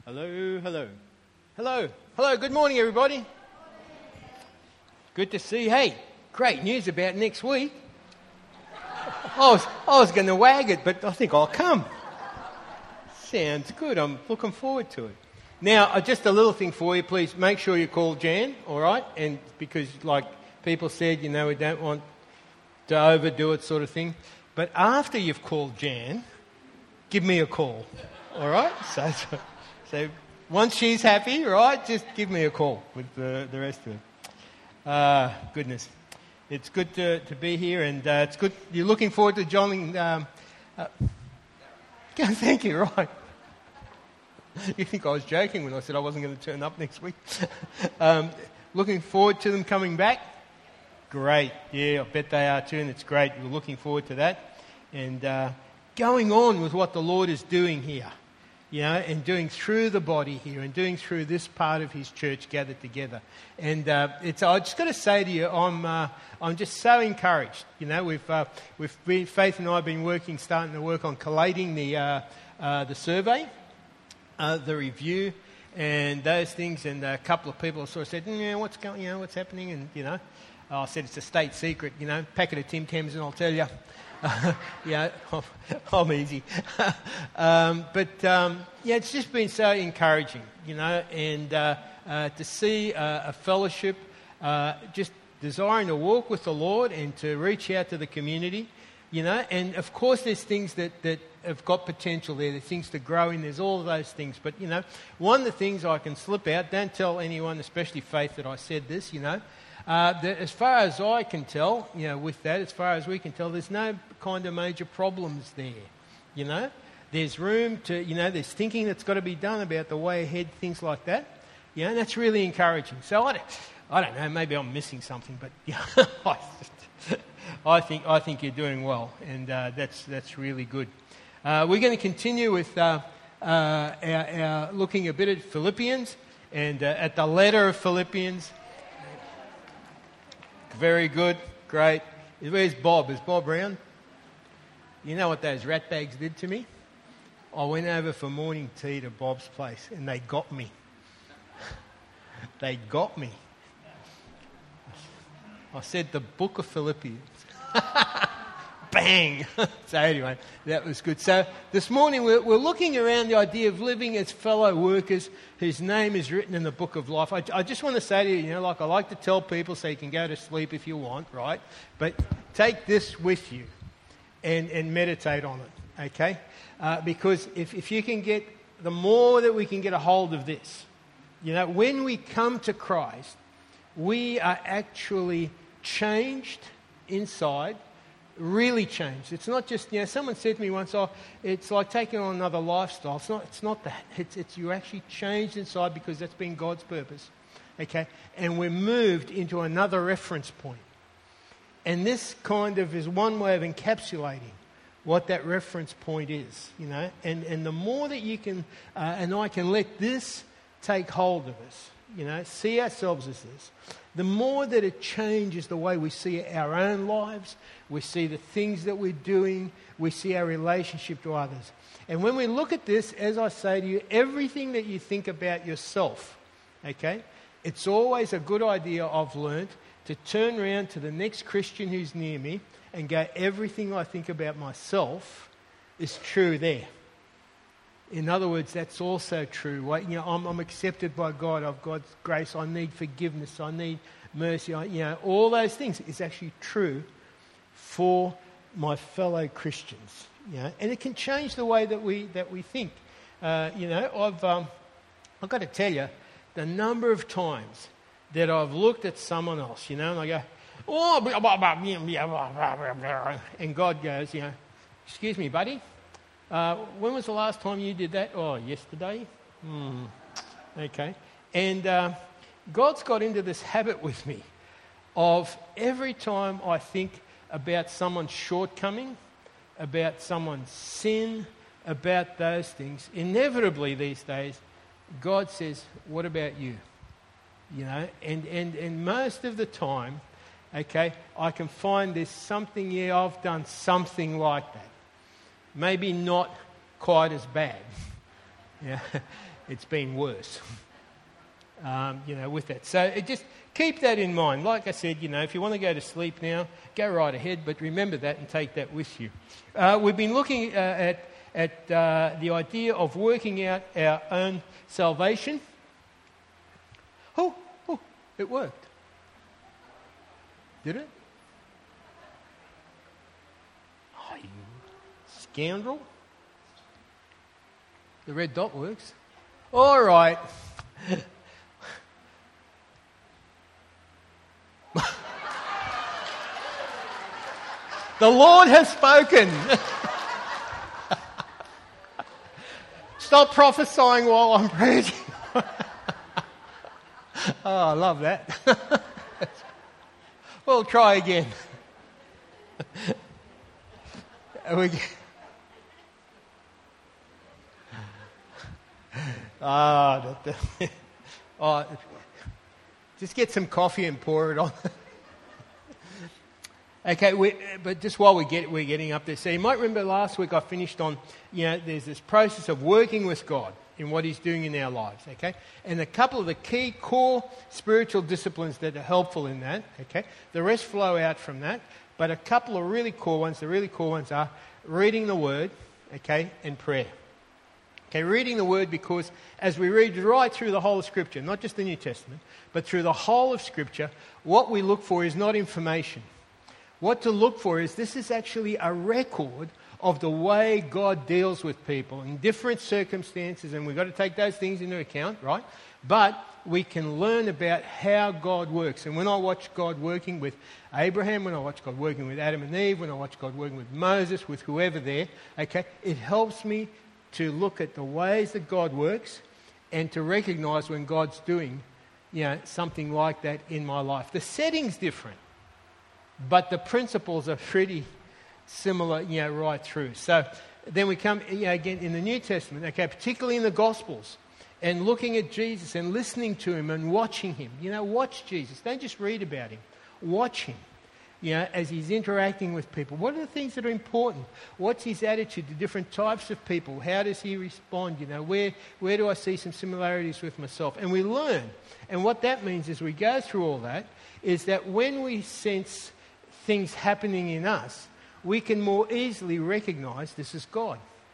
Hello, hello. Hello, hello, good morning everybody. Good to see you. Hey, great news about next week. I was going to wag it, but I think I'll come. Sounds good, I'm looking forward to it. Now, just a little thing for you, please make sure you call Jan, all right? And because like people said, we don't want to overdo it sort of thing. But after you've called Jan, give me a call, all right? So once she's happy, right, just give me a call with the rest of it. Goodness. It's good to be here, and it's good. You're looking forward to joining. Thank you, right. You think I was joking when I said I wasn't going to turn up next week. Looking forward to them coming back. Great. Yeah, I bet they are too, and it's great. We're looking forward to that. And going on with what the Lord is doing here. And doing through the body here and doing through this part of His church gathered together. And I just got to say to you, I'm just so encouraged. Faith and I have been starting to work on collating the survey, the review, and those things. And a couple of people sort of said, what's going, what's happening? And I said it's a state secret. Packet of Tim Tams, and I'll tell you. I'm easy. It's just been so encouraging, and to see a fellowship, just desiring to walk with the Lord and to reach out to the community, and of course there's things that have got potential there, there's things to grow in, there's all of those things, but one of the things I can slip out, don't tell anyone, especially Faith, that I said this, that as far as I can tell, with that, as far as we can tell, there's no kind of major problems there, There's room to, there's thinking that's got to be done about the way ahead, things like that, and that's really encouraging. So I don't know, maybe I'm missing something, but I think you're doing well, and that's really good. We're going to continue with our looking a bit at Philippians and at the letter of Philippians. Very good, great. Where's Bob? Is Bob around? You know what those rat bags did to me? I went over for morning tea to Bob's place and they got me. They got me. I said the book of Philippians. Bang! So anyway, that was good. So this morning we're looking around the idea of living as fellow workers whose name is written in the book of life. I just want to say to you, I like to tell people so you can go to sleep if you want, right? But take this with you and meditate on it, okay? Because if you can get, the more that we can get a hold of this, when we come to Christ, we are actually changed inside, really changed. It's not just, someone said to me once, it's like taking on another lifestyle. It's not that. It's you're actually changed inside because that's been God's purpose. Okay? And we're moved into another reference point. And this kind of is one way of encapsulating what that reference point is, And the more that you can, and I can let this take hold of us, see ourselves as this, the more that it changes the way we see our own lives, we see the things that we're doing, we see our relationship to others. And when we look at this, as I say to you, everything that you think about yourself, okay, it's always a good idea, I've learned, to turn around to the next Christian who's near me and go, everything I think about myself is true there. In other words, that's also true. I'm accepted by God. I've God's grace. I need forgiveness. I need mercy. All those things is actually true for my fellow Christians. And it can change the way that we think. I've got to tell you, the number of times that I've looked at someone else, and I go, and God goes, excuse me, buddy. When was the last time you did that? Oh, yesterday. Okay. And God's got into this habit with me of every time I think about someone's shortcoming, about someone's sin, about those things, inevitably these days, God says, what about you? And most of the time, okay, I can find there's something, I've done something like that. Maybe not quite as bad, Yeah, it's been worse. With that. So just keep that in mind. Like I said, if you want to go to sleep now, go right ahead, but remember that and take that with you. We've been looking at the idea of working out our own salvation. Oh, it worked. Did it? Oh, you scoundrel. The red dot works. All right. The Lord has spoken. Stop prophesying while I'm preaching. Oh, I love that. We'll try again. Just get some coffee and pour it on. Okay, but just while we're getting up there, so you might remember last week I finished on, there's this process of working with God in what He's doing in our lives, okay? And a couple of the key core spiritual disciplines that are helpful in that, okay? The rest flow out from that, but a couple of really core ones, the really core ones are reading the Word, okay, and prayer. Okay, reading the Word, because as we read right through the whole of Scripture, not just the New Testament, but through the whole of Scripture, what we look for is not information. What to look for is this is actually a record of the way God deals with people in different circumstances, and we've got to take those things into account, right? But we can learn about how God works. And when I watch God working with Abraham, when I watch God working with Adam and Eve, when I watch God working with Moses, with whoever there, okay, it helps me to look at the ways that God works and to recognize when God's doing, something like that in my life. The setting's different, but the principles are pretty similar, right through. So then we come, again in the New Testament, okay, particularly in the Gospels, and looking at Jesus and listening to Him and watching Him. Watch Jesus. Don't just read about Him. Watch Him, as He's interacting with people. What are the things that are important? What's His attitude to different types of people? How does He respond? Where do I see some similarities with myself? And we learn. And what that means as we go through all that is that when we sense things happening in us, we can more easily recognize this is God.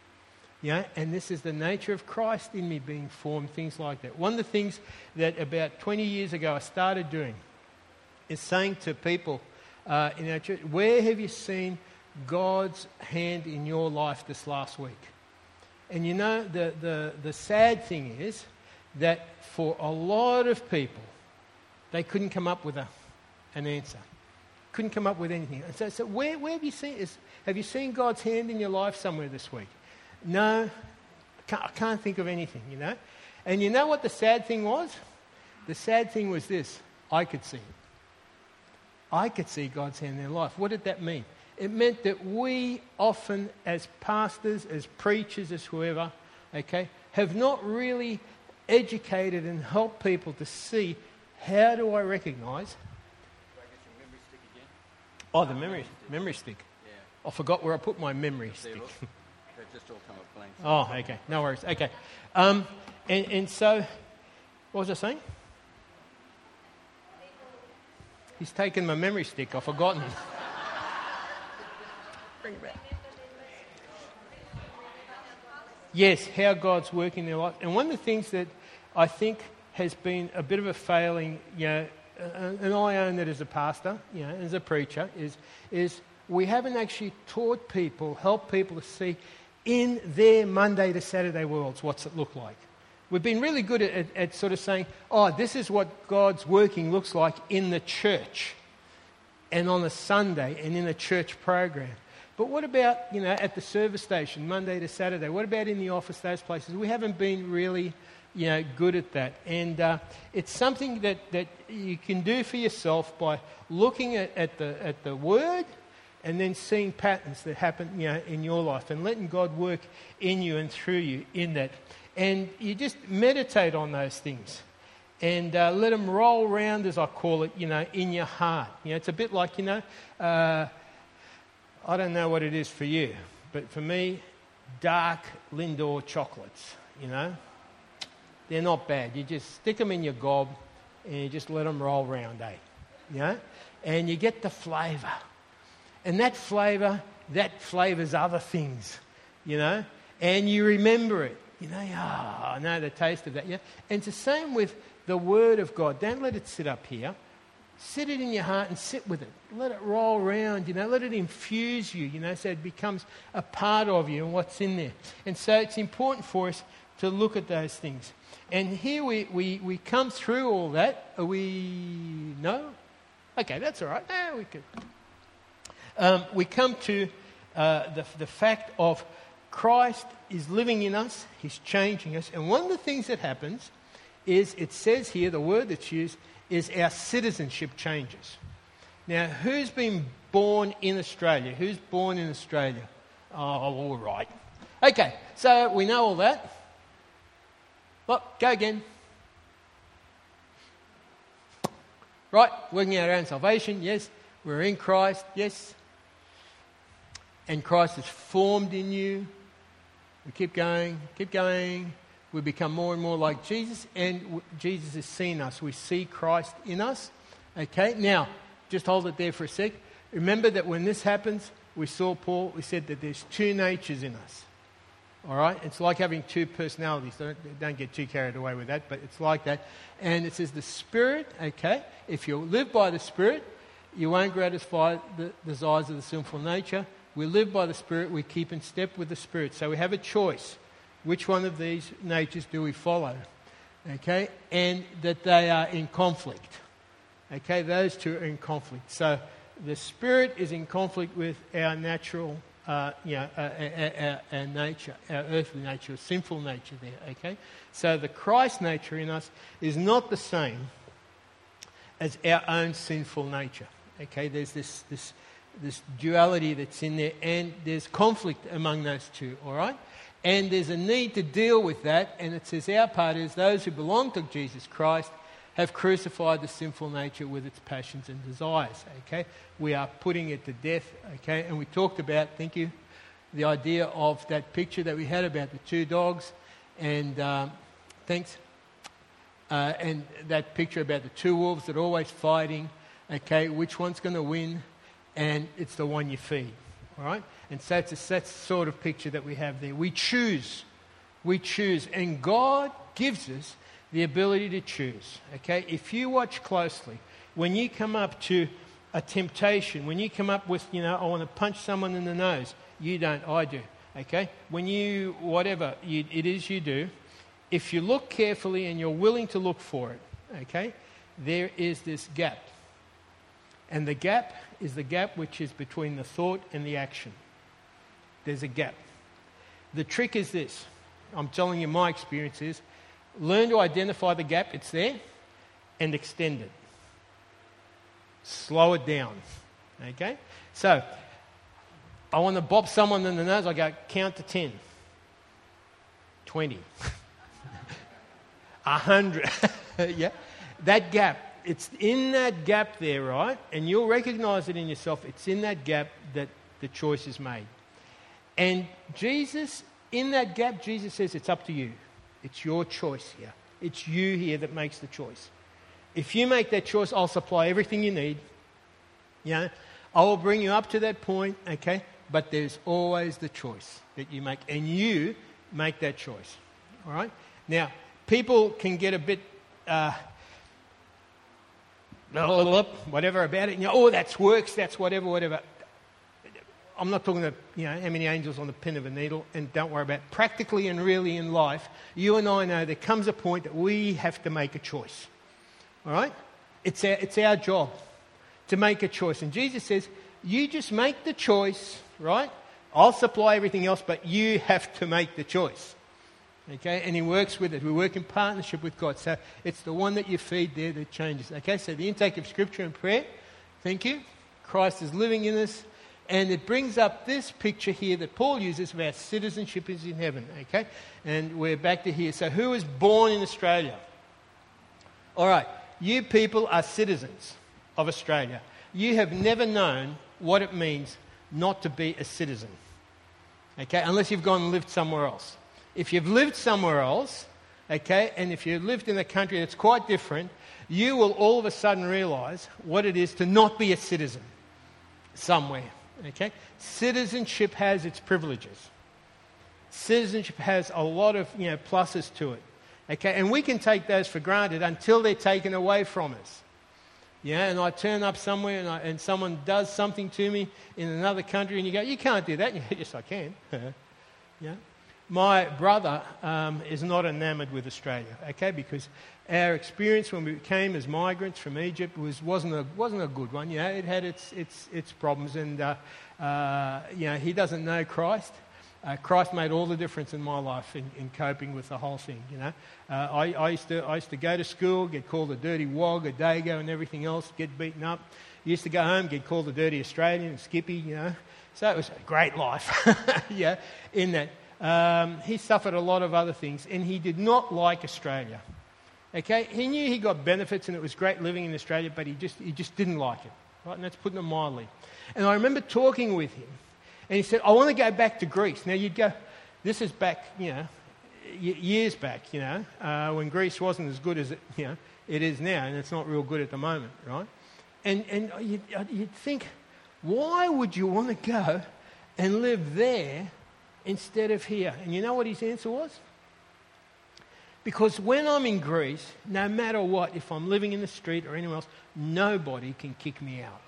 And this is the nature of Christ in me being formed, things like that. One of the things that about 20 years ago I started doing is saying to people in our church, where have you seen God's hand in your life this last week? And the sad thing is that for a lot of people, they couldn't come up with an answer. Couldn't come up with anything. So where have you seen this? Have you seen God's hand in your life somewhere this week? No, I can't think of anything, And you know what the sad thing was? The sad thing was this. I could see it. I could see God's hand in their life. What did that mean? It meant that we often, as pastors, as preachers, as whoever, okay, have not really educated and helped people to see, how do I recognise? Oh, the memory stick. Yeah. I forgot where I put my memory stick. They just all come up blank. Oh, okay. No worries. Okay. And so, what was I saying? He's taken my memory stick. I've forgotten. Bring it back. Yes, how God's working in their life. And one of the things that I think has been a bit of a failing, and I own that as a pastor, as a preacher, is we haven't actually taught people, helped people to see in their Monday to Saturday worlds what's it look like. We've been really good at sort of saying, this is what God's working looks like in the church and on a Sunday and in a church program. But what about, at the service station, Monday to Saturday? What about in the office, those places? We haven't been really good at that. And it's something that you can do for yourself by looking at the Word and then seeing patterns that happen in your life and letting God work in you and through you in that. And you just meditate on those things and let them roll around, as I call it, in your heart. It's a bit like, I don't know what it is for you, but for me, dark Lindor chocolates. you know. They're not bad. You just stick them in your gob and you just let them roll round, you know. And you get the flavour. And that flavours other things, you know. And you remember it. You know, I know the taste of that. Yeah? And it's the same with the Word of God. Don't let it sit up here. Sit it in your heart and sit with it. Let it roll around, you know. Let it infuse you, you know, so it becomes a part of you and what's in there. And so it's important for us to look at those things. And here we come through all that. Are we... No? Okay, that's all right. We can. We come to the fact of Christ is living in us. He's changing us. And one of the things that happens is, it says here, the word that's used, is our citizenship changes. Now, who's been born in Australia? Who's born in Australia? Oh, all right. Okay, so we know all that. Well, go again. Right, working out our own salvation, yes. We're in Christ, yes. And Christ is formed in you. We keep going. We become more and more like Jesus, and Jesus has seen us. We see Christ in us. Okay, now, just hold it there for a sec. Remember that when this happens, we saw Paul, we said that there's two natures in us. All right? It's like having two personalities. Don't get too carried away with that, but it's like that. And it says the Spirit, okay, if you live by the Spirit, you won't gratify the desires of the sinful nature. We live by the Spirit, we keep in step with the Spirit. So we have a choice. Which one of these natures do we follow? Okay? And that they are in conflict. Okay? Those two are in conflict. So the Spirit is in conflict with our natural, our nature, our earthly nature, our sinful nature there. Okay? So the Christ nature in us is not the same as our own sinful nature. Okay? There's this duality that's in there, and there's conflict among those two. All right? And there's a need to deal with that, and it says our part is those who belong to Jesus Christ have crucified the sinful nature with its passions and desires, okay? We are putting it to death, okay? And we talked about, thank you, the idea of that picture that we had about the two dogs, and thanks, and that picture about the two wolves that are always fighting, okay? Which one's going to win? And it's the one you feed, all right? And so that's the sort of picture that we have there. We choose, and God gives us the ability to choose, okay? If you watch closely, when you come up to a temptation, when you come up with, I want to punch someone in the nose, you don't, I do, okay? When you, whatever it is you do, if you look carefully and you're willing to look for it, okay, there is this gap. And the gap is the gap which is between the thought and the action. There's a gap. The trick is this. I'm telling you my experience is, learn to identify the gap, it's there, and extend it. Slow it down. Okay? So, I want to bop someone in the nose, I go, count to 10. 20. 100. Yeah? That gap. It's in that gap there, right? And you'll recognize it in yourself. It's in that gap that the choice is made. And Jesus, in that gap, Jesus says it's up to you. It's your choice here. It's you here that makes the choice. If you make that choice, I'll supply everything you need. I will bring you up to that point, okay? But there's always the choice that you make. And you make that choice. All right? Now, people can get a bit... whatever about it. That's works, that's whatever. I'm not talking about, how many angels on the pin of a needle, and don't worry about it. Practically and really in life, you and I know there comes a point that we have to make a choice. All right? It's our job to make a choice. And Jesus says, you just make the choice, right? I'll supply everything else, but you have to make the choice. Okay? And he works with it. We work in partnership with God. So it's the one that you feed there that changes. Okay? So the intake of Scripture and prayer, thank you. Christ is living in us. And it brings up this picture here that Paul uses of our citizenship is in heaven, okay? And we're back to here. So who was born in Australia? All right, you people are citizens of Australia. You have never known what it means not to be a citizen, okay? Unless you've gone and lived somewhere else. if you've lived somewhere else, okay, and if you've lived in a country that's quite different, you will all of a sudden realise what it is to not be a citizen somewhere, okay? Citizenship has its privileges. Citizenship has a lot of, pluses to it, okay? And we can take those for granted until they're taken away from us. Yeah, and I turn up somewhere and someone does something to me in another country and you go, you can't do that. And you go, yes, I can. Yeah. My brother is not enamoured with Australia, okay, because our experience when we came as migrants from Egypt wasn't a good one. It had its problems, and he doesn't know Christ. Christ made all the difference in my life in coping with the whole thing. I used to go to school, get called a dirty wog, a dago, and everything else, get beaten up. Used to go home, get called a dirty Australian and Skippy. So it was a great life. In that he suffered a lot of other things, and he did not like Australia. Okay, he knew he got benefits, and it was great living in Australia, but he just didn't like it. Right, and that's putting it mildly. And I remember talking with him. And he said, I want to go back to Greece. Now, you'd go, this is back, years back, when Greece wasn't as good as it is now, and it's not real good at the moment, right? And you'd think, why would you want to go and live there instead of here? And you know what his answer was? Because when I'm in Greece, no matter what, if I'm living in the street or anywhere else, nobody can kick me out.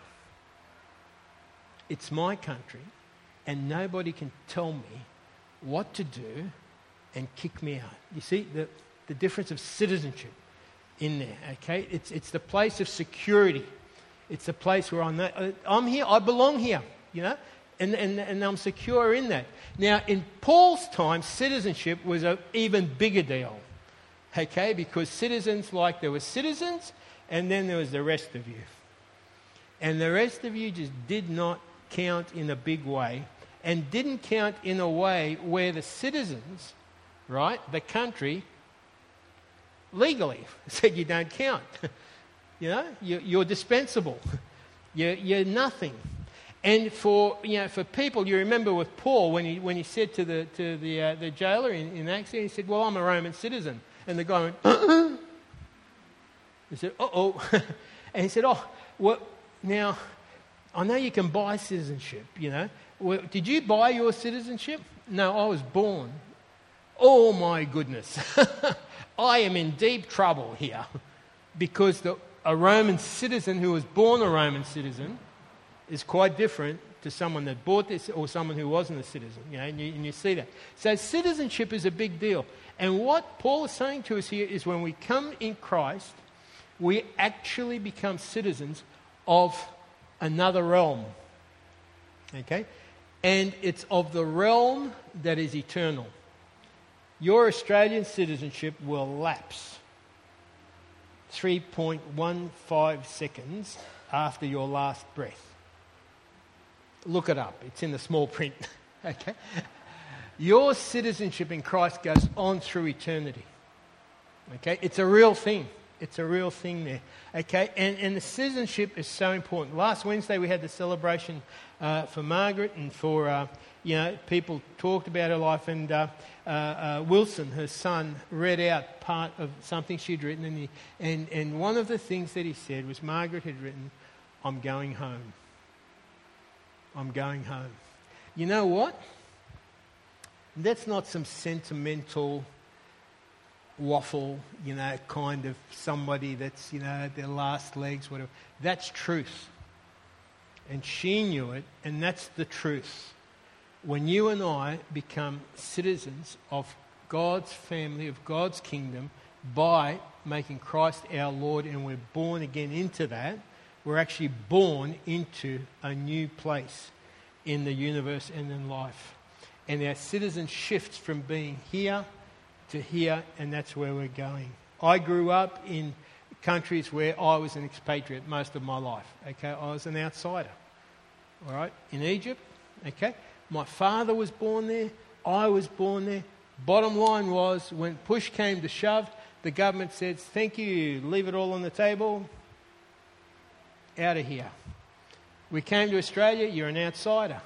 It's my country. And nobody can tell me what to do and kick me out. You see the difference of citizenship in there, okay? It's the place of security. It's the place where I'm here, I belong here, and I'm secure in that. Now, in Paul's time, citizenship was an even bigger deal, okay? Because there were citizens, and then there was the rest of you. And the rest of you just did not count in a big way, and didn't count in a way where the citizens, right, the country, legally said you don't count. You're dispensable. You're nothing. And for people, you remember with Paul when he said to the jailer in Acts, he said, "Well, I'm a Roman citizen," and the guy went, He said, "Uh-oh," and he said, "Oh, well, now I know you can buy citizenship, Well, did you buy your citizenship?" "No, I was born." "Oh my goodness." "I am in deep trouble here," because a Roman citizen who was born a Roman citizen is quite different to someone that bought this or someone who wasn't a citizen. And you see that. So citizenship is a big deal. And what Paul is saying to us here is when we come in Christ, we actually become citizens of another realm. Okay? And it's of the realm that is eternal. Your Australian citizenship will lapse 3.15 seconds after your last breath. Look it up. It's in the small print. Okay? Your citizenship in Christ goes on through eternity. Okay? It's a real thing. It's a real thing there. Okay? And the citizenship is so important. Last Wednesday we had the celebration for Margaret and for, people talked about her life, and Wilson, her son, read out part of something she'd written, and one of the things that he said was Margaret had written, "I'm going home. I'm going home." You know what? That's not some sentimental waffle, kind of somebody that's, their last legs, whatever. That's truth. And she knew it, and that's the truth. When you and I become citizens of God's family, of God's kingdom, by making Christ our Lord, and we're born again into that, we're actually born into a new place in the universe and in life. And our citizen shifts from being here to here, and that's where we're going. I grew up in countries where I was an expatriate most of my life. Okay, I was an outsider. All right, in Egypt. Okay, my father was born there. I was born there. Bottom line was, when push came to shove, the government said, "Thank you, leave it all on the table. Out of here." We came to Australia. You're an outsider.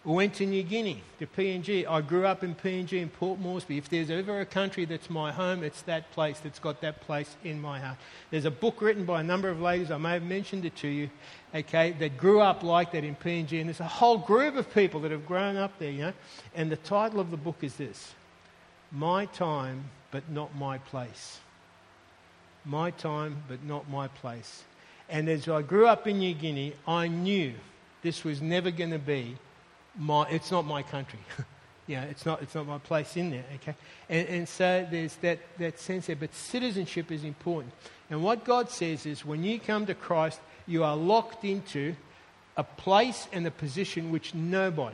I went to New Guinea, to PNG. I grew up in PNG in Port Moresby. If there's ever a country that's my home, it's that place that's got that place in my heart. There's a book written by a number of ladies, I may have mentioned it to you, okay, that grew up like that in PNG. And there's a whole group of people that have grown up there, you know. And the title of the book is this: My Time, But Not My Place. My time, but not my place. And as I grew up in New Guinea, I knew this was never going to be it's not my country. It's not my place in there, okay? And so there's that sense there. But citizenship is important. And what God says is when you come to Christ, you are locked into a place and a position which nobody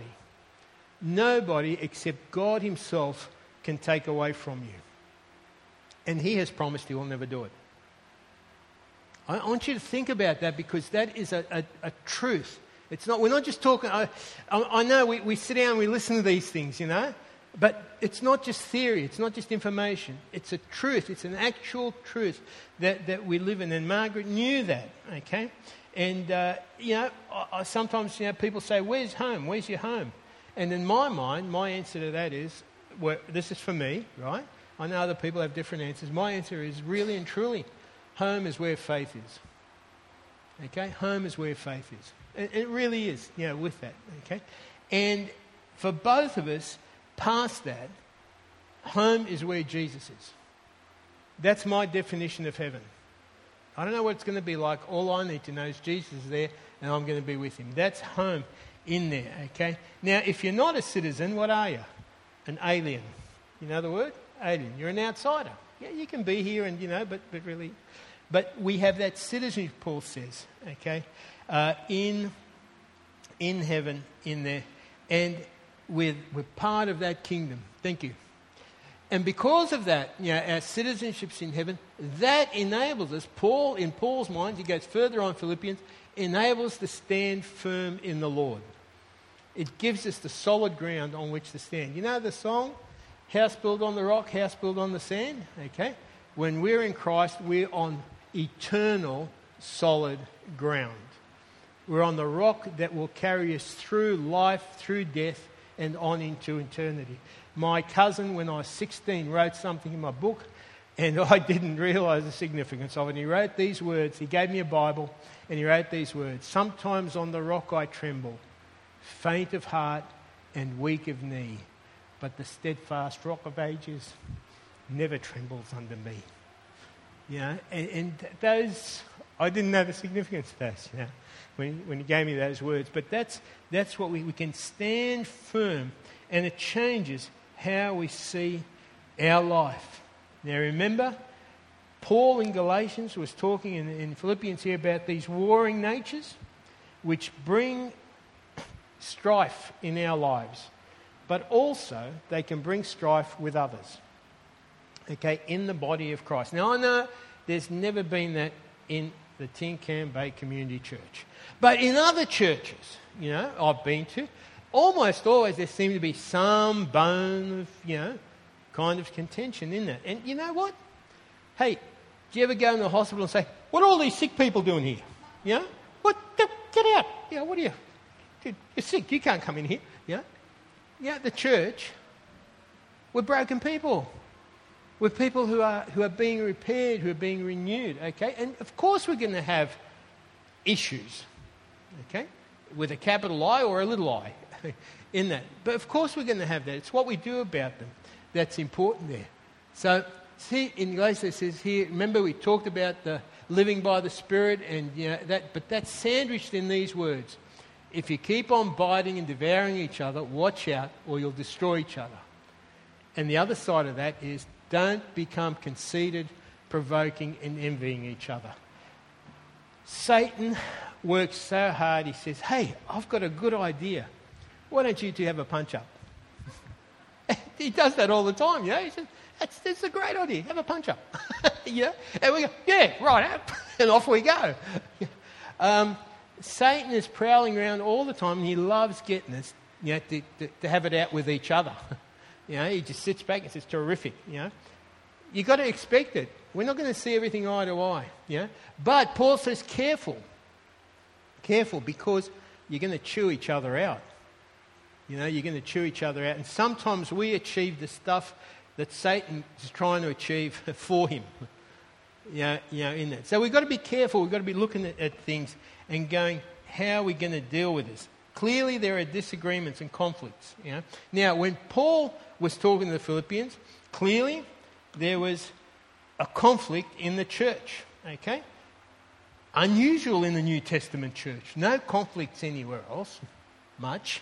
except God himself can take away from you. And he has promised he will never do it. I want you to think about that, because that is a truth. We're not just talking. I know we sit down and we listen to these things, you know, but it's not just theory. It's not just information. It's a truth. It's an actual truth that we live in. And Margaret knew that, okay? And, sometimes, people say, where's home? Where's your home? And in my mind, my answer to that is, well, this is for me, right? I know other people have different answers. My answer is really and truly, home is where faith is. Okay? Home is where faith is. It really is, with that, okay? And for both of us, past that, home is where Jesus is. That's my definition of heaven. I don't know what it's going to be like. All I need to know is Jesus is there and I'm going to be with him. That's home in there, okay? Now, if you're not a citizen, what are you? An alien. You know the word? Alien. You're an outsider. Yeah, you can be here and, but really... But we have that citizenship, Paul says, okay, in heaven, in there. And we're part of that kingdom. Thank you. And because of that, our citizenship's in heaven, that enables us, in Paul's mind, he goes further on Philippians, enables us to stand firm in the Lord. It gives us the solid ground on which to stand. You know the song, house built on the rock, house built on the sand? Okay. When we're in Christ, we're on eternal solid ground. We're on the rock that will carry us through life, through death, and on into eternity. My cousin, when I was 16, wrote something in my book, and I didn't realise the significance of it. He wrote these words. He gave me a Bible, and he wrote these words: "Sometimes on the rock I tremble, faint of heart and weak of knee, but the steadfast rock of ages never trembles under me." And those, I didn't know the significance of those, when he gave me those words. But that's what we can stand firm, and it changes how we see our life. Now remember, Paul in Galatians was talking in Philippians here about these warring natures which bring strife in our lives, but also they can bring strife with others. Okay, in the body of Christ. Now, I know there's never been that in the Tin Can Bay Community Church. But in other churches, I've been to, almost always there seems to be some bone of, kind of contention in that. And you know what? Hey, do you ever go in the hospital and say, what are all these sick people doing here? What? Get out. What are you? You're sick. You can't come in here. The church, we're broken people. We're people who are being repaired, who are being renewed, okay? And of course we're going to have issues, okay? With a capital I or a little I in that. But of course we're going to have that. It's what we do about them that's important there. So see, in Galatians it says here, remember we talked about the living by the Spirit and but that's sandwiched in these words. If you keep on biting and devouring each other, watch out or you'll destroy each other. And the other side of that is, don't become conceited, provoking and envying each other. Satan works so hard, he says, hey, I've got a good idea. Why don't you two have a punch-up? He does that all the time, He says, that's a great idea, have a punch-up. And we go, yeah, right, and off we go. Satan is prowling around all the time and he loves getting us to have it out with each other. He just sits back and says, terrific, You've got to expect it. We're not going to see everything eye to eye, But Paul says, careful, because you're going to chew each other out. You know, you're going to chew each other out. And sometimes we achieve the stuff that Satan is trying to achieve for him. In that. So we've got to be careful. We've got to be looking at things and going, how are we going to deal with this? Clearly there are disagreements and conflicts. Now, when Paul was talking to the Philippians, clearly there was a conflict in the church. Okay? Unusual in the New Testament church. No conflicts anywhere else, much.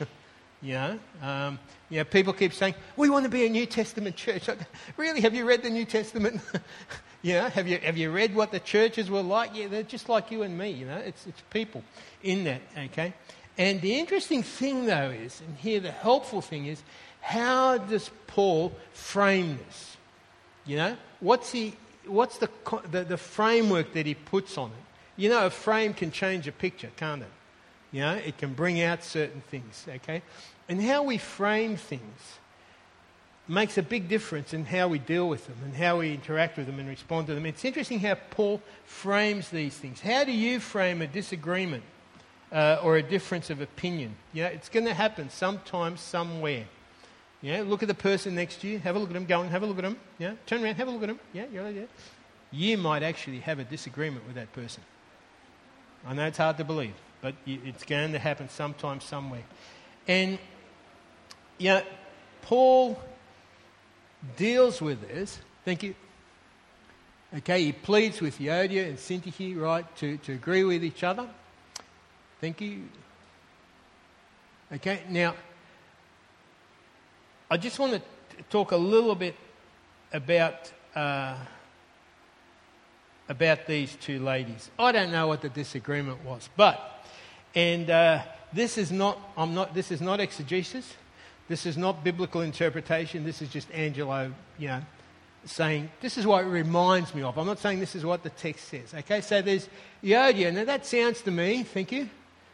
People keep saying, we want to be a New Testament church. Really, have you read the New Testament? Have you read what the churches were like? Yeah, they're just like you and me, It's people in that, okay? And the interesting thing, though, is, and here the helpful thing is, how does Paul frame this? What's the framework that he puts on it? A frame can change a picture, can't it? It can bring out certain things, okay? And how we frame things makes a big difference in how we deal with them and how we interact with them and respond to them. It's interesting how Paul frames these things. How do you frame a disagreement or a difference of opinion? It's going to happen sometime, somewhere. Look at the person next to you. Have a look at them. Go and have a look at them. Turn around, have a look at them. You're right there. You might actually have a disagreement with that person. I know it's hard to believe, but it's going to happen sometime, somewhere. And, Paul deals with this. Thank you. Okay, he pleads with Euodia and Syntyche, right, to agree with each other. Thank you. Okay, now, I just want to talk a little bit about these two ladies. I don't know what the disagreement was, this is not exegesis. This is not biblical interpretation. This is just Angelo, saying, this is what it reminds me of. I'm not saying this is what the text says. Okay, so there's Euodia. Now that sounds to me, thank you,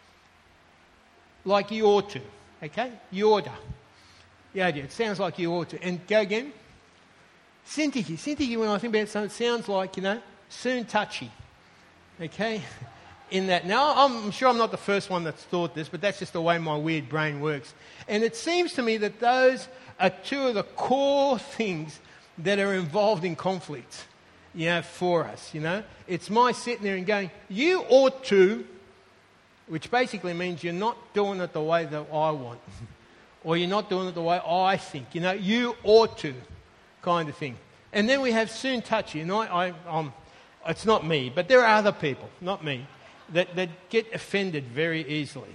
like you ought to. Okay, you oughta. Euodia, it sounds like you ought to. And go again. Syntyche. Syntyche, when I think about it, sounds like, soon touchy. Okay? In that. Now, I'm sure I'm not the first one that's thought this, but that's just the way my weird brain works. And it seems to me that those are two of the core things that are involved in conflict, for us, It's my sitting there and going, you ought to, which basically means you're not doing it the way that I want. Or you're not doing it the way I think. You ought to kind of thing. And then we have soon touchy. And it's not me, but there are other people, not me, that get offended very easily.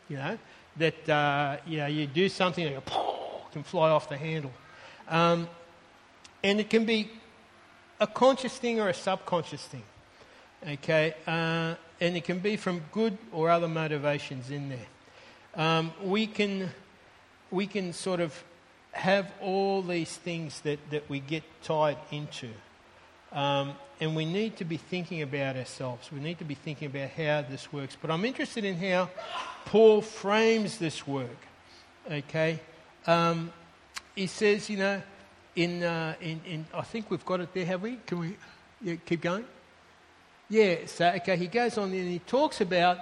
You do something and it can fly off the handle. And it can be a conscious thing or a subconscious thing. Okay? And it can be from good or other motivations in there. We can sort of have all these things that we get tied into. And we need to be thinking about ourselves. We need to be thinking about how this works. But I'm interested in how Paul frames this work. Okay? He says, in I think we've got it there, have we? Can we keep going? Yeah, so, okay, he goes on and he talks about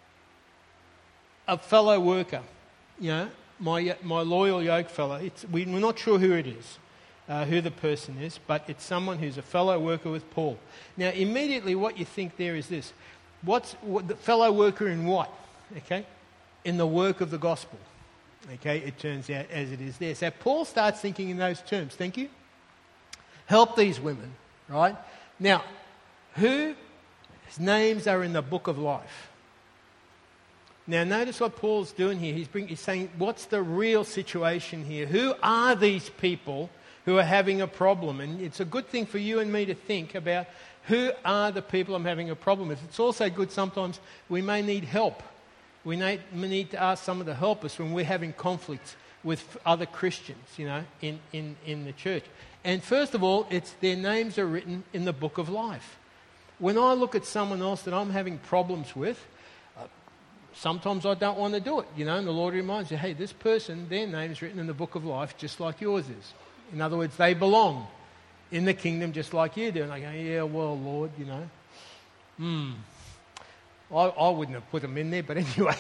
a fellow worker, my loyal yoke fellow. We're not sure who it is, who the person is, but it's someone who's a fellow worker with Paul. Now, immediately what you think there is this. What the fellow worker in what? Okay? In the work of the gospel. Okay, it turns out as it is there. So Paul starts thinking in those terms. Thank you. Help these women, right? Now, whose names are in the book of life? Now, notice what Paul's doing here. He's saying, what's the real situation here? Who are these people who are having a problem? And it's a good thing for you and me to think about who are the people I'm having a problem with. It's also good sometimes we may need help. We need to ask someone to help us when we're having conflicts with other Christians, in the church. And first of all, it's their names are written in the book of life. When I look at someone else that I'm having problems with, sometimes I don't want to do it, and the Lord reminds you, hey, this person, their name's written in the book of life just like yours is. In other words, they belong in the kingdom just like you do. And I go, yeah, well, Lord, I wouldn't have put them in there, but anyway.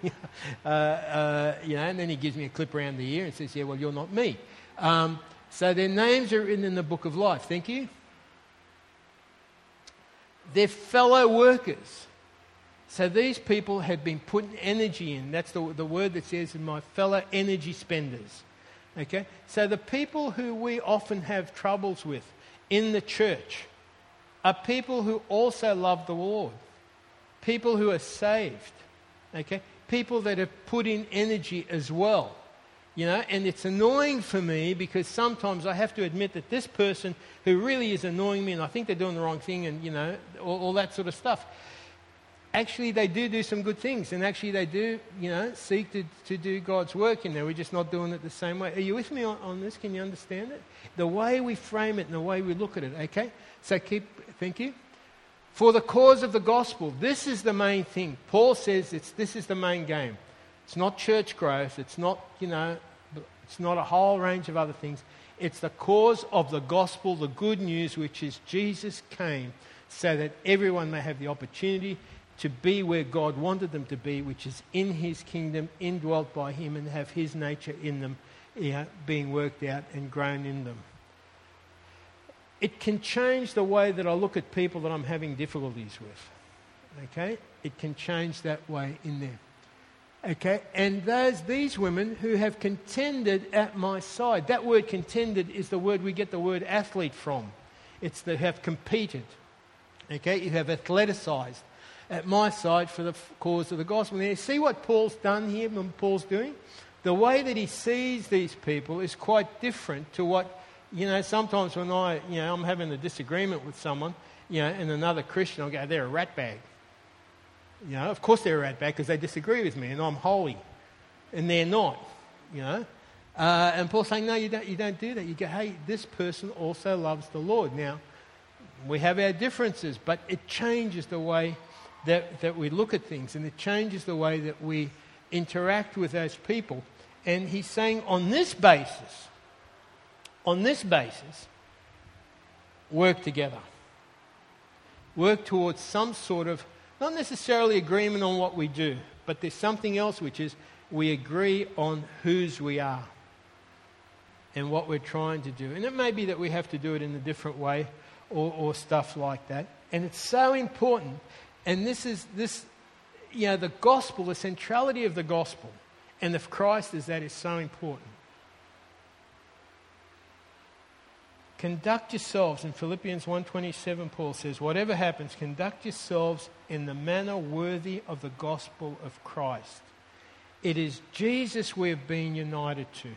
And then he gives me a clip around the ear and says, yeah, well, you're not me. So their names are written in the book of life. Thank you. They're fellow workers. So these people have been putting energy in. That's the word that says, my fellow energy spenders. Okay? So the people who we often have troubles with in the church are people who also love the Lord. People who are saved. Okay? People that have put in energy as well. And it's annoying for me because sometimes I have to admit that this person who really is annoying me and I think they're doing the wrong thing and, all that sort of stuff. Actually, they do some good things and actually they do, seek to do God's work in there. We're just not doing it the same way. Are you with me on this? Can you understand it? The way we frame it and the way we look at it, okay? So thank you. For the cause of the gospel, this is the main thing. Paul says this is the main game. It's not church growth. It's not, it's not a whole range of other things. It's the cause of the gospel, the good news, which is Jesus came so that everyone may have the opportunity to be where God wanted them to be, which is in his kingdom, indwelt by him, and have his nature in them, being worked out and grown in them. It can change the way that I look at people that I'm having difficulties with. Okay? It can change that way in there. Okay, and these women who have contended at my side. That word contended is the word we get the word athlete from. It's to have competed. Okay, you have athleticized at my side for the cause of the gospel. Now, you see what Paul's done here, and Paul's doing? The way that he sees these people is quite different to what, sometimes when I'm having a disagreement with someone, and another Christian, I'll go, they're a rat bag. Of course they're a rat bag because they disagree with me and I'm holy. And they're not, And Paul's saying, no, you don't do that. You go, hey, this person also loves the Lord. Now, we have our differences, but it changes the way that we look at things and it changes the way that we interact with those people. And he's saying on this basis, work together. Work towards some sort of, not necessarily agreement on what we do, but there's something else, which is we agree on whose we are and what we're trying to do. And it may be that we have to do it in a different way or stuff like that. And it's so important. And the gospel, the centrality of the gospel and of Christ is so important. Conduct yourselves, in Philippians 1:27, Paul says, whatever happens, conduct yourselves in the manner worthy of the gospel of Christ. It is Jesus we have been united to.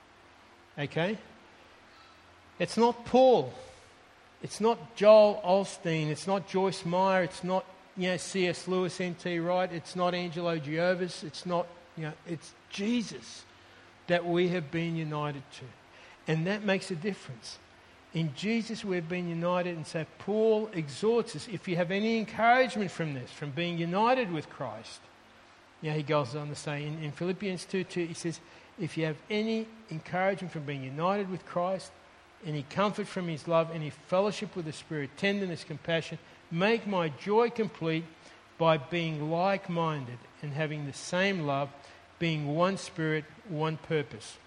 Okay? It's not Paul. It's not Joel Osteen. It's not Joyce Meyer. It's not, C.S. Lewis, N.T. Wright. It's not Angelo Giovis. It's not, it's Jesus that we have been united to. And that makes a difference. In Jesus we've been united, and so Paul exhorts us, if you have any encouragement from this, from being united with Christ, he goes on to say in Philippians 2:2, he says, if you have any encouragement from being united with Christ, any comfort from his love, any fellowship with the Spirit, tenderness, compassion, make my joy complete by being like-minded and having the same love, being one spirit, one purpose.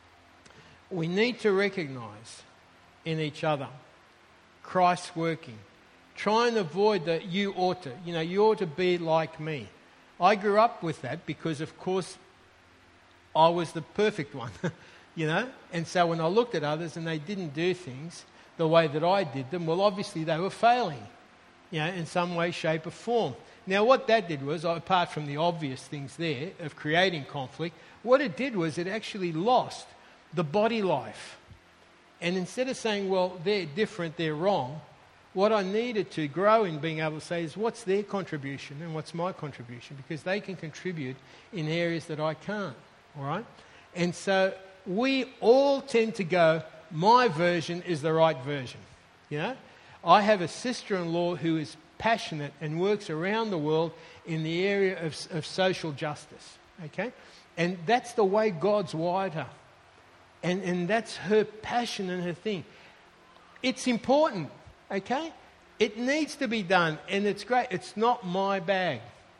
We need to recognize in each other Christ's working. Try and avoid the you ought to. You ought to be like me. I grew up with that because, of course, I was the perfect one, And so when I looked at others and they didn't do things the way that I did them, well, obviously they were failing, in some way, shape or form. Now, what that did was, apart from the obvious things there of creating conflict, what it did was it actually lost the body life. And instead of saying, well, they're different, they're wrong, what I needed to grow in being able to say is what's their contribution and what's my contribution, because they can contribute in areas that I can't, all right? And so we all tend to go, my version is the right version, I have a sister-in-law who is passionate and works around the world in the area of social justice, okay? And that's the way God's wired her. And that's her passion and her thing. It's important, okay? It needs to be done, and it's great. It's not my bag,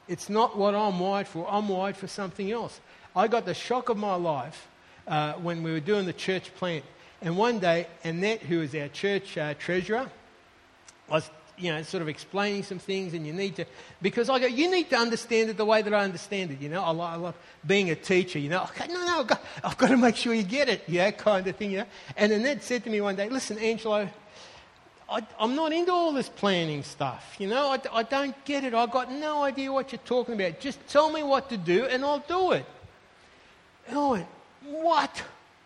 It's not what I'm wired for. I'm wired for something else. I got the shock of my life when we were doing the church plant. And one day, Annette, who is our church treasurer, was sort of explaining some things, and you need to to understand it the way that I understand it. I love being a teacher. Okay, no, I've got to make sure you get it, kind of thing. And Annette said to me one day, "Listen, Angelo, I'm not into all this planning stuff. I don't get it. I've got no idea what you're talking about. Just tell me what to do, and I'll do it." And I went, "What?"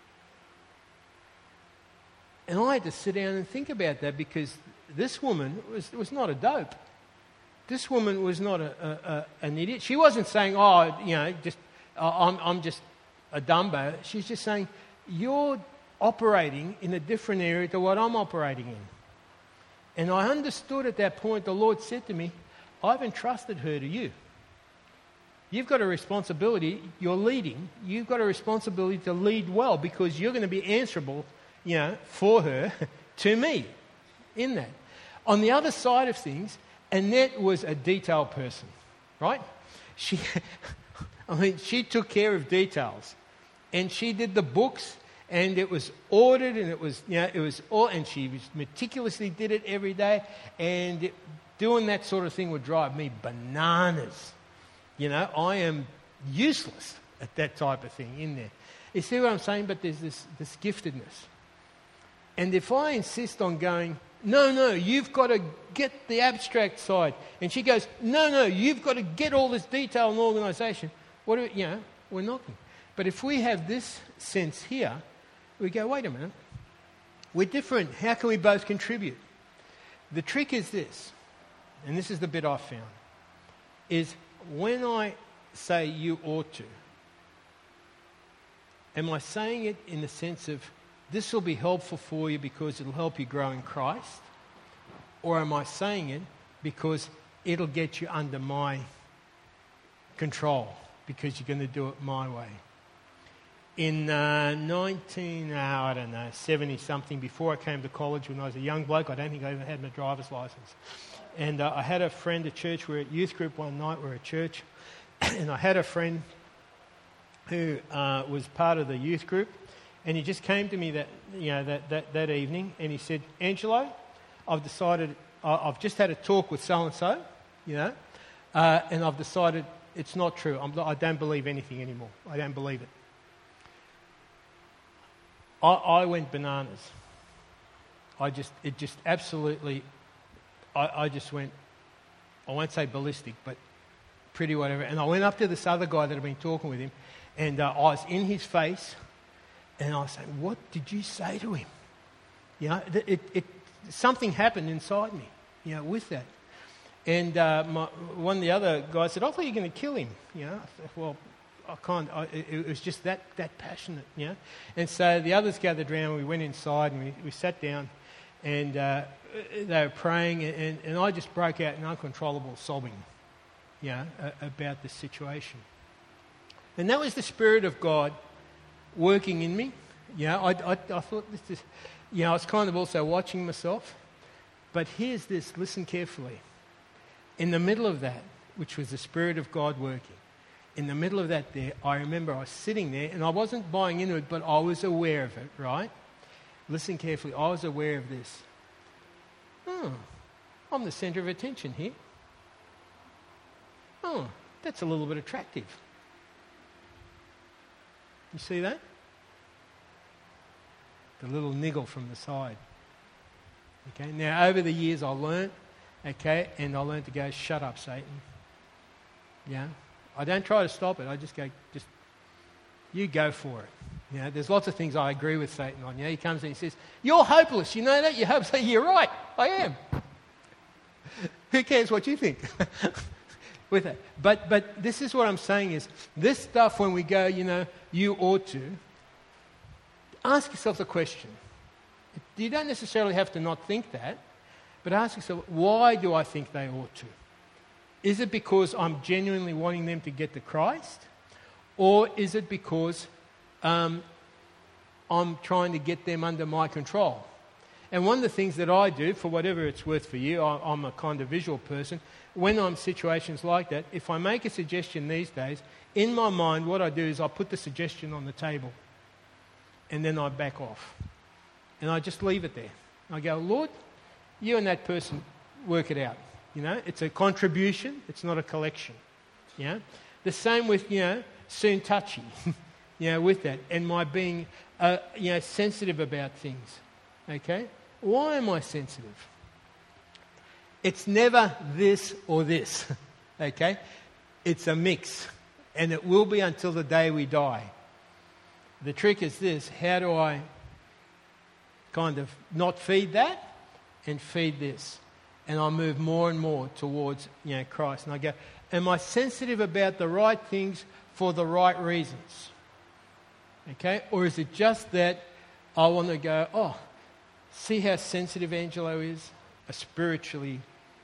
And I had to sit down and think about that, because this woman was not a dope. This woman was not an idiot. She wasn't saying, I'm just a dumbo. She's just saying, you're operating in a different area to what I'm operating in. And I understood at that point, the Lord said to me, I've entrusted her to you. You've got a responsibility. You're leading. You've got a responsibility to lead well, because you're going to be answerable for her, to me, in that. On the other side of things, Annette was a detail person, right? She took care of details, and she did the books, and it was ordered, and it was all, and she meticulously did it every day, and doing that sort of thing would drive me bananas. I am useless at that type of thing in there. You see what I'm saying? But there's this giftedness. And if I insist on going, no, you've got to get the abstract side. And she goes, no, you've got to get all this detail and organisation. We're knocking. But if we have this sense here, we go, wait a minute. We're different. How can we both contribute? The trick is this, and this is the bit I found, is when I say you ought to, am I saying it in the sense of this will be helpful for you because it'll help you grow in Christ? Or am I saying it because it'll get you under my control because you're going to do it my way? In 70-something, before I came to college, when I was a young bloke, I don't think I even had my driver's license. And I had a friend at church. We were at youth group one night. We were at church. And I had a friend who was part of the youth group. And he just came to me that evening, and he said, Angelo, I've decided, I've just had a talk with so-and-so, and I've decided it's not true. I don't believe anything anymore. I don't believe it. I went bananas. I just went, I won't say ballistic, but pretty whatever. And I went up to this other guy that had been talking with him, and I was in his face, and I was saying, what did you say to him? Something happened inside me, with that. And one of the other guys said, I thought you were going to kill him. I thought, well, it was just that passionate, And so the others gathered around, we went inside, and we sat down, and they were praying, and I just broke out in uncontrollable sobbing, about the situation. And that was the Spirit of God working in me. I thought this is, I was kind of also watching myself. But here's this, listen carefully. In the middle of that, which was the Spirit of God working, in the middle of that there, I remember I was sitting there, and I wasn't buying into it, but I was aware of it, right? Listen carefully. I was aware of this. I'm the centre of attention here. That's a little bit attractive. You see that? The little niggle from the side. Okay. Now, over the years, I learnt, and I learnt to go, shut up, Satan. I don't try to stop it. I just go, you go for it. There's lots of things I agree with Satan on. He comes and he says, you're hopeless. You know that? You're hopeless. You're right. I am. Who cares what you think? With that. But this is what I'm saying is, this stuff when we go, you ought to, ask yourself the question. You don't necessarily have to not think that, but ask yourself, why do I think they ought to? Is it because I'm genuinely wanting them to get to Christ? Or is it because I'm trying to get them under my control? And one of the things that I do, for whatever it's worth for you, I'm a kind of visual person, when I'm in situations like that, if I make a suggestion these days, in my mind what I do is I put the suggestion on the table and then I back off. And I just leave it there. I go, Lord, you and that person work it out. You know, it's a contribution, it's not a collection. You know? The same with, soon touchy, with that. And my being, sensitive about things. Okay? Why am I sensitive? It's never this or this. Okay? It's a mix. And it will be until the day we die. The trick is this: how do I kind of not feed that and feed this? And I move more and more towards, Christ. And I go, am I sensitive about the right things for the right reasons? Okay? Or is it just that I want to go, see how sensitive Angelo is? A spiritually,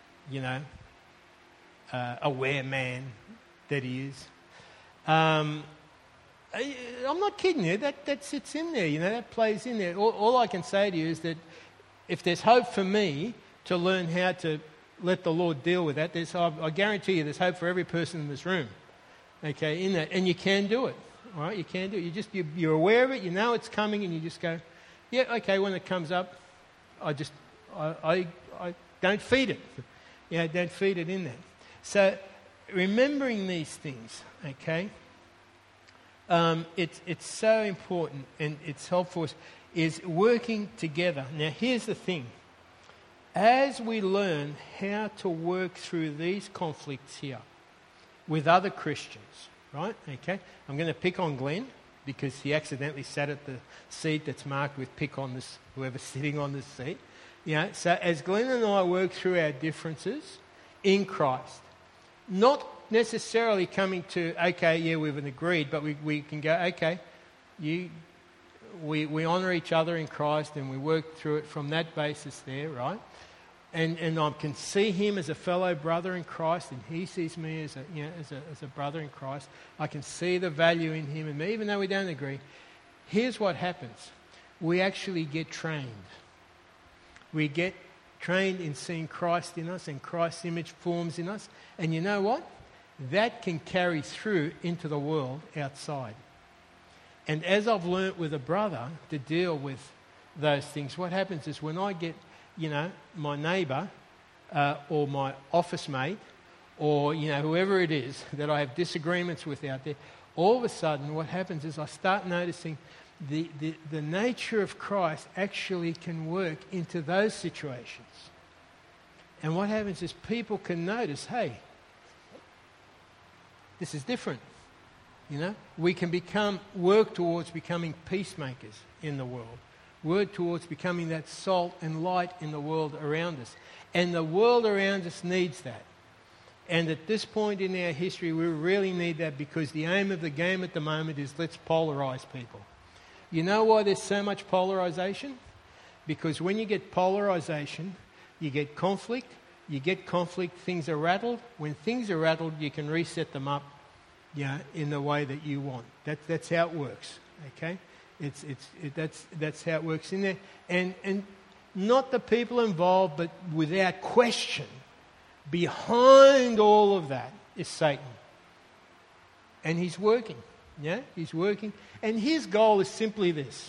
aware man that he is. I'm not kidding you. That sits in there, that plays in there. All I can say to you is that if there's hope for me to learn how to let the Lord deal with that, I guarantee you there's hope for every person in this room, okay, in that. And you can do it, all right? You can do it. You're aware of it, you know it's coming, and you just go, yeah, okay, when it comes up, I don't feed it. Don't feed it in there. So remembering these things, okay, it's so important and it's helpful, is working together. Now, here's the thing. As we learn how to work through these conflicts here with other Christians, right? Okay, I'm going to pick on Glenn because he accidentally sat at the seat that's marked with pick on this, whoever's sitting on this seat. So as Glenn and I work through our differences in Christ, not necessarily coming to, we've agreed, but we can go, okay, we honour each other in Christ and we work through it from that basis there, right? And I can see him as a fellow brother in Christ, and he sees me as a brother in Christ. I can see the value in him and me, even though we don't agree. Here's what happens. We actually get trained. We get trained in seeing Christ in us, and Christ's image forms in us. And you know what? That can carry through into the world outside. And as I've learnt with a brother to deal with those things, what happens is when I get, my neighbour or my office mate or, whoever it is that I have disagreements with out there, all of a sudden what happens is I start noticing the nature of Christ actually can work into those situations. And what happens is people can notice, hey, this is different. We can work towards becoming peacemakers in the world. Work towards becoming that salt and light in the world around us. And the world around us needs that. And at this point in our history, we really need that, because the aim of the game at the moment is let's polarise people. You know why there's so much polarisation? Because when you get polarisation, you get conflict. Things are rattled. When things are rattled, you can reset them up in the way that you want. That's how it works, okay? That's how it works in there. And not the people involved, but without question, behind all of that is Satan. And he's working, he's working. And his goal is simply this.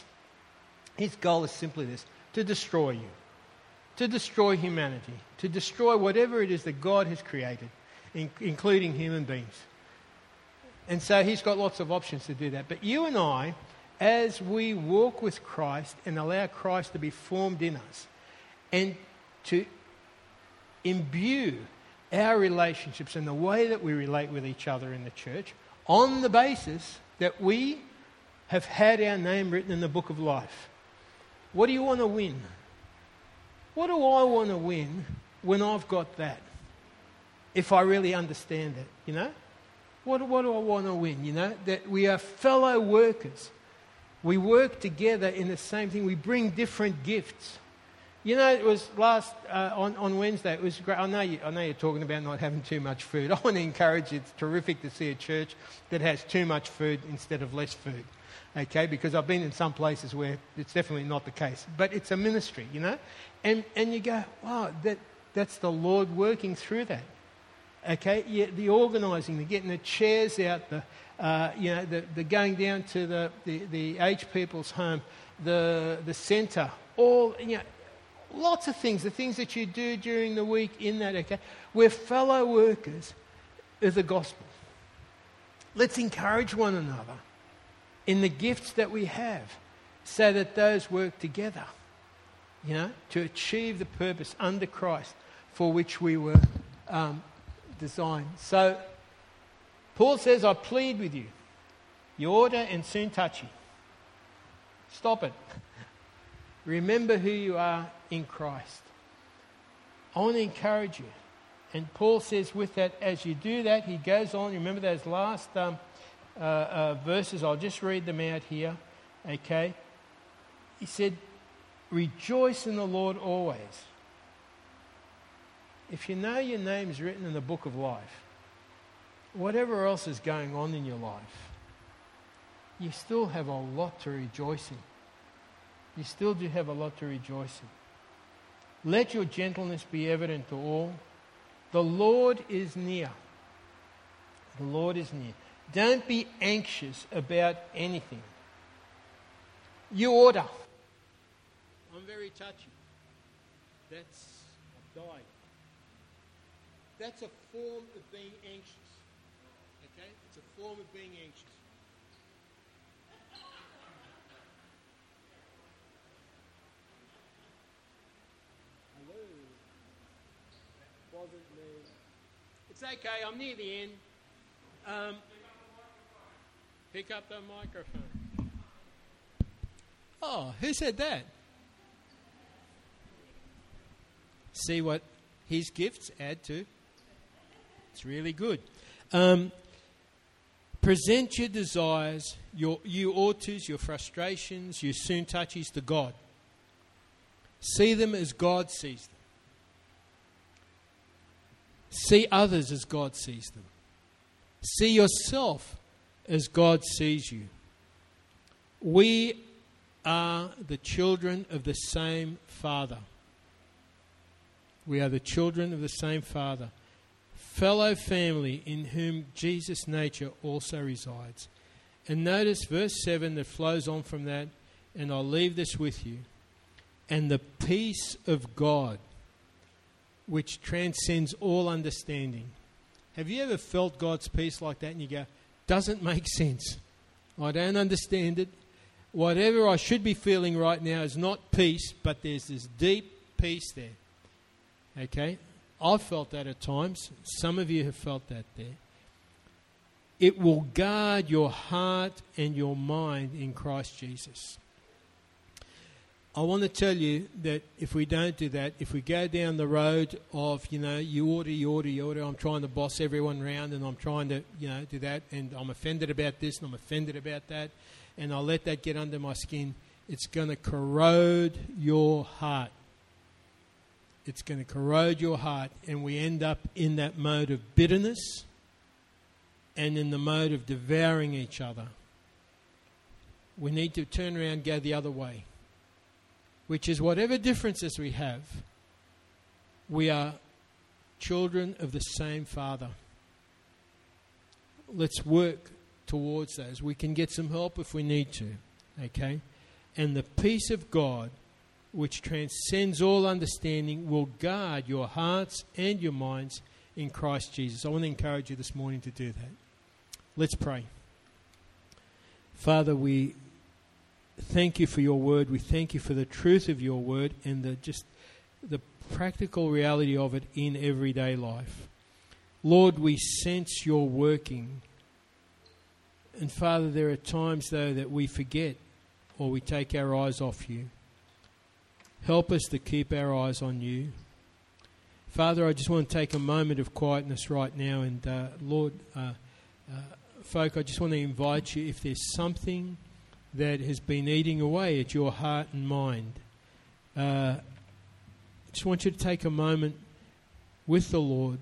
To destroy you. To destroy humanity. To destroy whatever it is that God has created, including human beings. And so he's got lots of options to do that. But you and I, as we walk with Christ and allow Christ to be formed in us and to imbue our relationships and the way that we relate with each other in the church on the basis that we have had our name written in the book of life. What do you want to win? What do I want to win when I've got that? If I really understand it, What do I want to win? That we are fellow workers. We work together in the same thing. We bring different gifts. It was on Wednesday. It was great. I know you're talking about not having too much food. I want to encourage you. It's terrific to see a church that has too much food instead of less food. okay, because I've been in some places where it's definitely not the case. But it's a ministry, you know. And you go, wow, that's the Lord working through that. Okay, yeah, the organising, the getting the chairs out, the going down to the aged people's home, the centre, all, you know, lots of things, the things that you do during the week in that, okay? We're fellow workers of the gospel. Let's encourage one another in the gifts that we have so that those work together, you know, to achieve the purpose under Christ for which we were designed. So, Paul says, I plead with you, Euodia and Syntyche, stop it. Remember who you are in Christ. I want to encourage you. And Paul says with that, as you do that, he goes on. Remember those last verses? I'll just read them out here. Okay. He said, rejoice in the Lord always. If you know your name is written in the book of life, whatever else is going on in your life, you still have a lot to rejoice in. You still do have a lot to rejoice in. Let your gentleness be evident to all. The Lord is near. The Lord is near. Don't be anxious about anything. Euodia. I'm very touchy. I've died. That's a form of being anxious. Okay? It's a form of being anxious. Hello. Wasn't me. It's okay, I'm near the end. Pick up the microphone. Oh, who said that? See what his gifts add to? It's really good. Present your desires, your autos, your frustrations, your Syntyches to God. See them as God sees them. See others as God sees them. See yourself as God sees you. We are the children of the same Father. We are the children of the same Father. Fellow family in whom Jesus' nature also resides. And notice verse 7 that flows on from that, and I'll leave this with you. And the peace of God, which transcends all understanding. Have you ever felt God's peace like that and you go, doesn't make sense. I don't understand it. Whatever I should be feeling right now is not peace, but there's this deep peace there. Okay? I've felt that at times. Some of you have felt that there. It will guard your heart and your mind in Christ Jesus. I want to tell you that if we don't do that, if we go down the road of, you order, I'm trying to boss everyone around and I'm trying to, do that, and I'm offended about this and I'm offended about that, and I'll let that get under my skin, it's going to corrode your heart. It's going to corrode your heart, and we end up in that mode of bitterness and in the mode of devouring each other. We need to turn around and go the other way, which is whatever differences we have, we are children of the same Father. Let's work towards those. We can get some help if we need to, okay? And the peace of God, which transcends all understanding, will guard your hearts and your minds in Christ Jesus. I want to encourage you this morning to do that. Let's pray. Father, we thank you for your word. We thank you for the truth of your word and the practical reality of it in everyday life. Lord, we sense your working. And Father, there are times, though, that we forget or we take our eyes off you. Help us to keep our eyes on you. Father, I just want to take a moment of quietness right now. And Lord, folk, I just want to invite you, if there's something that has been eating away at your heart and mind, I just want you to take a moment with the Lord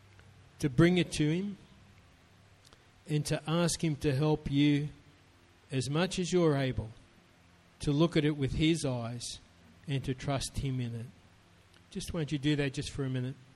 to bring it to him and to ask him to help you as much as you're able, to look at it with His eyes and to trust Him in it. Just won't you do that just for a minute?